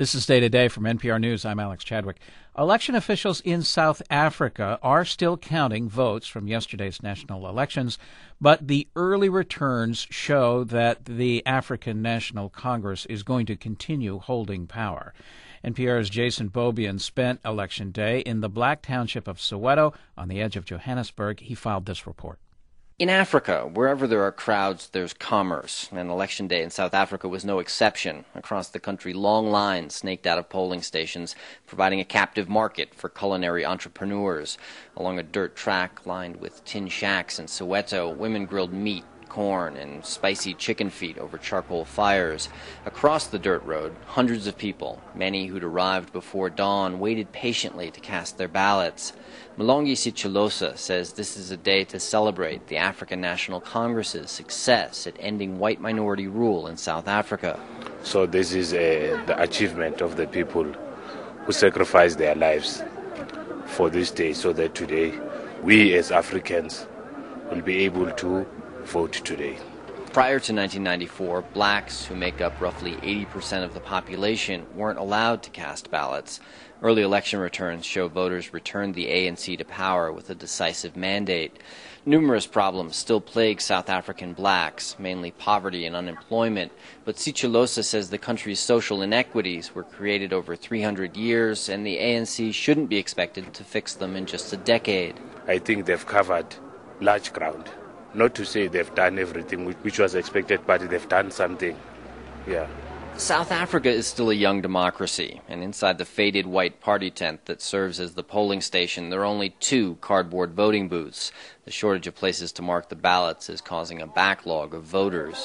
This is Day to Day from NPR News. I'm Alex Chadwick. Election officials in South Africa are still counting votes from yesterday's national elections, but the early returns show that the African National Congress is going to continue holding power. NPR's Jason Beaubien spent Election Day in the black township of Soweto on the edge of Johannesburg. He filed this report. In Africa, wherever there are crowds, there's commerce, and Election Day in South Africa was no exception. Across the country, long lines snaked out of polling stations, providing a captive market for culinary entrepreneurs. Along a dirt track lined with tin shacks in Soweto, women grilled meat, corn, and spicy chicken feet over charcoal fires. Across the dirt road, hundreds of people, many who'd arrived before dawn, waited patiently to cast their ballots. Mlongi Sicholosa says this is a day to celebrate the African National Congress's success at ending white minority rule in South Africa. So this is the achievement of the people who sacrificed their lives for this day, so that today we as Africans will be able to vote today. Prior to 1994, blacks, who make up roughly 80% of the population, weren't allowed to cast ballots. Early election returns show voters returned the ANC to power with a decisive mandate. Numerous problems still plague South African blacks, mainly poverty and unemployment, but Sicholosa says the country's social inequities were created over 300 years, and the ANC shouldn't be expected to fix them in just a decade. I think they've covered large ground. Not to say they've done everything which was expected, but they've done something. Yeah. South Africa is still a young democracy, and inside the faded white party tent that serves as the polling station, there are only 2 cardboard voting booths. The shortage of places to mark the ballots is causing a backlog of voters.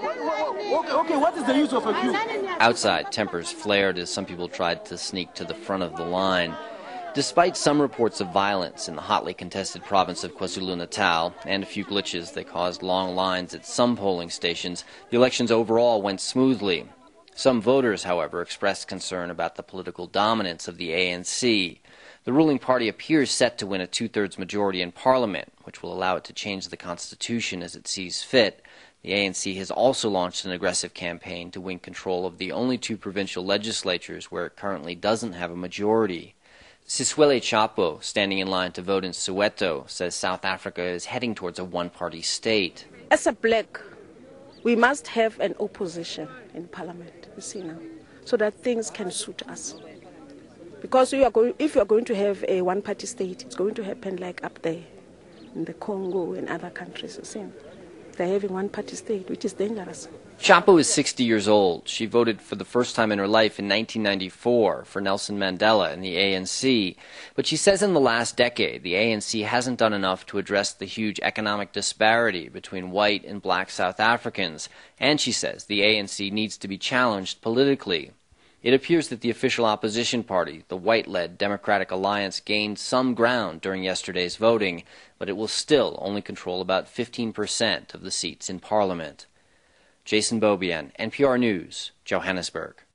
Okay, what is the use of a queue? Outside, tempers flared as some people tried to sneak to the front of the line. Despite some reports of violence in the hotly contested province of KwaZulu-Natal and a few glitches that caused long lines at some polling stations, the elections overall went smoothly. Some voters, however, expressed concern about the political dominance of the ANC. The ruling party appears set to win a 2/3 majority in parliament, which will allow it to change the constitution as it sees fit. The ANC has also launched an aggressive campaign to win control of the only 2 provincial legislatures where it currently doesn't have a majority. Siswele Chapo, standing in line to vote in Soweto, says South Africa is heading towards a one-party state. As a black, we must have an opposition in parliament, you see now, so that things can suit us. Because if you are going to have a one-party state, it's going to happen like up there in the Congo and other countries, you see. They're having one-party state, which is dangerous. Chapo is 60 years old. She voted for the first time in her life in 1994 for Nelson Mandela and the ANC. But she says in the last decade, the ANC hasn't done enough to address the huge economic disparity between white and black South Africans. And she says the ANC needs to be challenged politically. It appears that the official opposition party, the white-led Democratic Alliance, gained some ground during yesterday's voting, but it will still only control about 15% of the seats in Parliament. Jason Beaubien, NPR News, Johannesburg.